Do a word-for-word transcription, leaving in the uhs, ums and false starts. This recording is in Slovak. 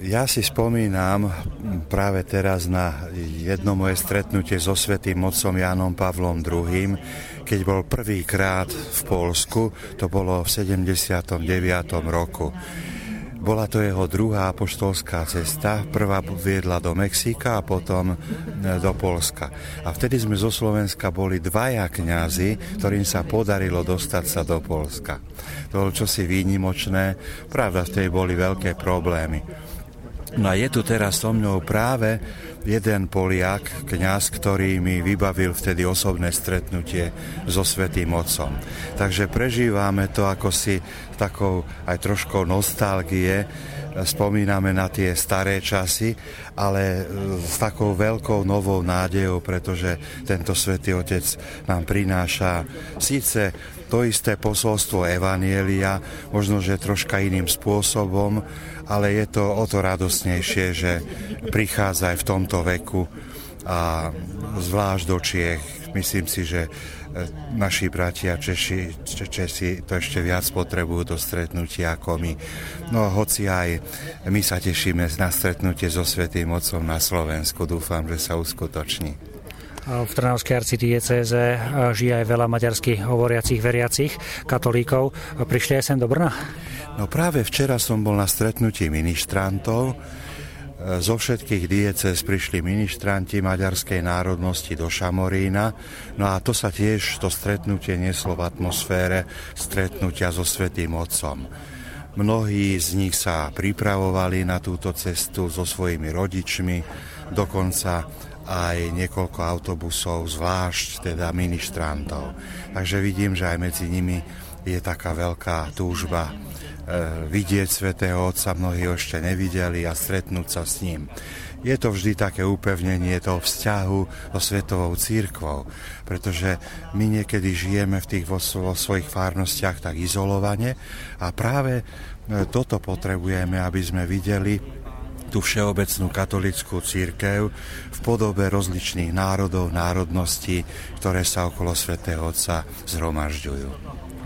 Ja si spomínam práve teraz na jedno moje stretnutie so svätým otcom Jánom Pavlom druhým, keď bol prvýkrát v Poľsku, to bolo v sedemdesiatom deviatom roku. Bola to jeho druhá apoštolská cesta, prvá viedla do Mexika a potom do Poľska. A vtedy sme zo Slovenska boli dvaja kňazi, ktorým sa podarilo dostať sa do Poľska. To bolo čosi výnimočné, pravda, vtedy boli veľké problémy. No a je tu teraz so mnou práve jeden Poliak, kňaz, ktorý mi vybavil vtedy osobné stretnutie so svätým otcom. Takže prežívame to ako si takou aj troškou nostalgie, spomíname na tie staré časy, ale s takou veľkou novou nádejou, pretože tento svätý otec nám prináša síce to isté posolstvo evanjelia, možno, že troška iným spôsobom, ale je to o to radosnejšie, že prichádza aj v tomto veku a zvlášť do Čiech. Myslím si, že naši bratia Češi, Česi to ešte viac potrebujú to stretnutie ako my. No hoci aj my sa tešíme na stretnutie so svätým otcom na Slovensku. Dúfam, že sa uskutoční. V Trnavskej arcidiecéze žije aj veľa maďarsky hovoriacich veriacich katolíkov. Prišli aj sem do Brna? No práve včera som bol na stretnutí ministrantov. Zo všetkých diecéz prišli ministranti maďarskej národnosti do Šamorína. No a to sa tiež, to stretnutie neslo v atmosfére stretnutia so svätým otcom. Mnohí z nich sa pripravovali na túto cestu so svojimi rodičmi, dokonca aj niekoľko autobusov, zvlášť teda ministrantov. Takže vidím, že aj medzi nimi je taká veľká túžba vidieť svätého otca, mnohí ho ešte nevideli a stretnúť sa s ním. Je to vždy také upevnenie toho vzťahu so svetovou cirkvou, pretože my niekedy žijeme v tých vo, vo svojich farnostiach tak izolovane a práve toto potrebujeme, aby sme videli tú všeobecnú katolícku cirkev v podobe rozličných národov, národností, ktoré sa okolo svätého otca zhromažďujú.